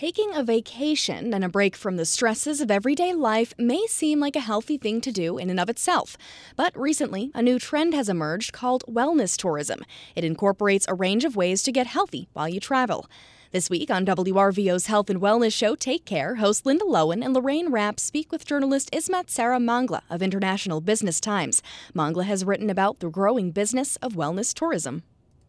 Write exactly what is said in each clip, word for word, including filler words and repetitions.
Taking a vacation and a break from the stresses of everyday life may seem like a healthy thing to do in and of itself. But recently, a new trend has emerged called wellness tourism. It incorporates a range of ways to get healthy while you travel. This week on W R V O's Health and Wellness show, Take Care, host Linda Lowen and Lorraine Rapp speak with journalist Ismat Sarah Mangla of International Business Times. Mangla has written about the growing business of wellness tourism.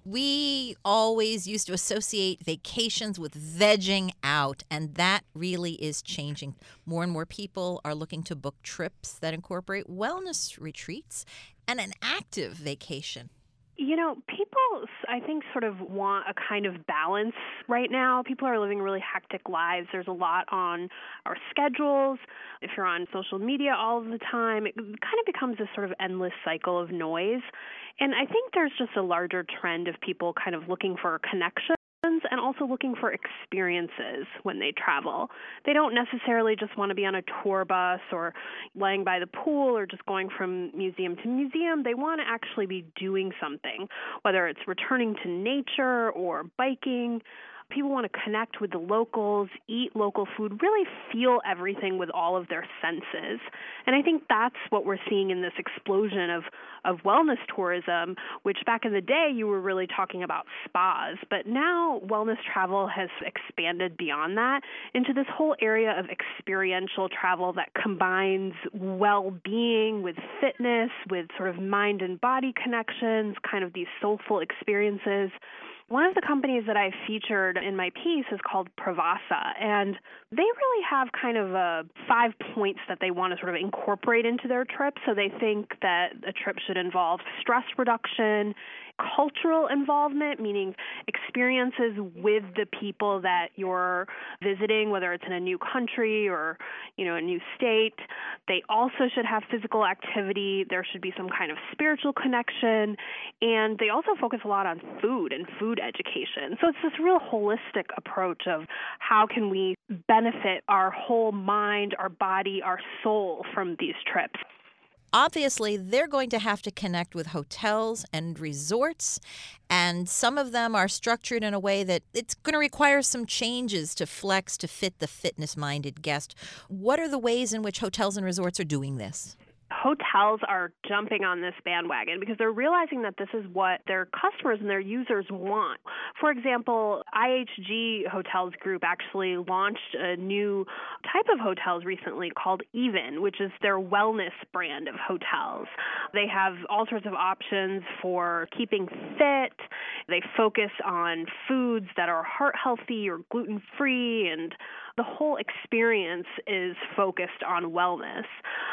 We always used to associate vacations with vegging out, and that really is changing. More and more people are looking to book trips that incorporate wellness retreats and an active vacation. You know, people, I think, sort of want a kind of balance right now. People are living really hectic lives. There's a lot on our schedules. If you're on social media all of the time, it kind of becomes this sort of endless cycle of noise. And I think there's just a larger trend of people kind of looking for connection and also looking for experiences when they travel. They don't necessarily just want to be on a tour bus or laying by the pool or just going from museum to museum. They want to actually be doing something, whether it's returning to nature or biking. People want to connect with the locals, eat local food, really feel everything with all of their senses. And I think that's what we're seeing in this explosion of, of wellness tourism, which back in the day you were really talking about spas. But now wellness travel has expanded beyond that into this whole area of experiential travel that combines well-being with fitness, with sort of mind and body connections, kind of these soulful experiences. One of the companies that I featured in my piece is called Pravasa, and they really have kind of uh, five points that they want to sort of incorporate into their trip. So they think that a trip should involve stress reduction, cultural involvement, meaning experiences with the people that you're visiting, whether it's in a new country or, you know, a new state. They also should have physical activity. There should be some kind of spiritual connection. And they also focus a lot on food and food education. So it's this real holistic approach of how can we benefit our whole mind, our body, our soul from these trips. Obviously, they're going to have to connect with hotels and resorts, and some of them are structured in a way that it's going to require some changes to flex to fit the fitness-minded guest. What are the ways in which hotels and resorts are doing this? Hotels are jumping on this bandwagon because they're realizing that this is what their customers and their users want. For example, I H G Hotels Group actually launched a new type of hotels recently called Even, which is their wellness brand of hotels. They have all sorts of options for keeping fit. They focus on foods that are heart healthy or gluten-free, and the whole experience is focused on wellness.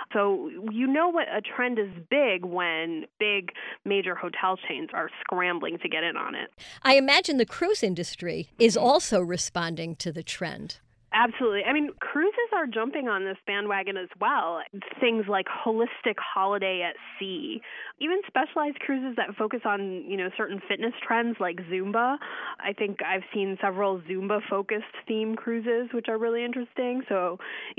So you know what a trend is big when big major hotel chains are scrambling to get in on it. I imagine the cruise industry is also responding to the trend. Absolutely. I mean, cruises are jumping on this bandwagon as well. Things like holistic holiday at sea, even specialized cruises that focus on, you know, certain fitness trends like Zumba. I think I've seen several Zumba-focused theme cruises, which are really interesting. So,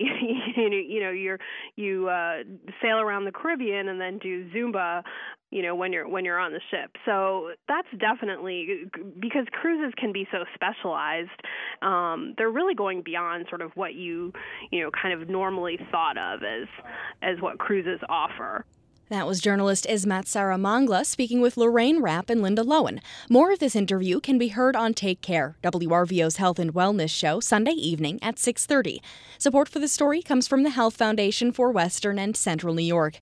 you know, you're you uh, sail around the Caribbean and then do Zumba, you know, when you're when you're on the ship. So that's definitely, because cruises can be so specialized, um, they're really going beyond sort of what you, you know, kind of normally thought of as as what cruises offer. That was journalist Ismat Sarah Mangla speaking with Lorraine Rapp and Linda Lowen. More of this interview can be heard on Take Care, W R V O's Health and Wellness show, Sunday evening at six thirty. Support for the story comes from the Health Foundation for Western and Central New York.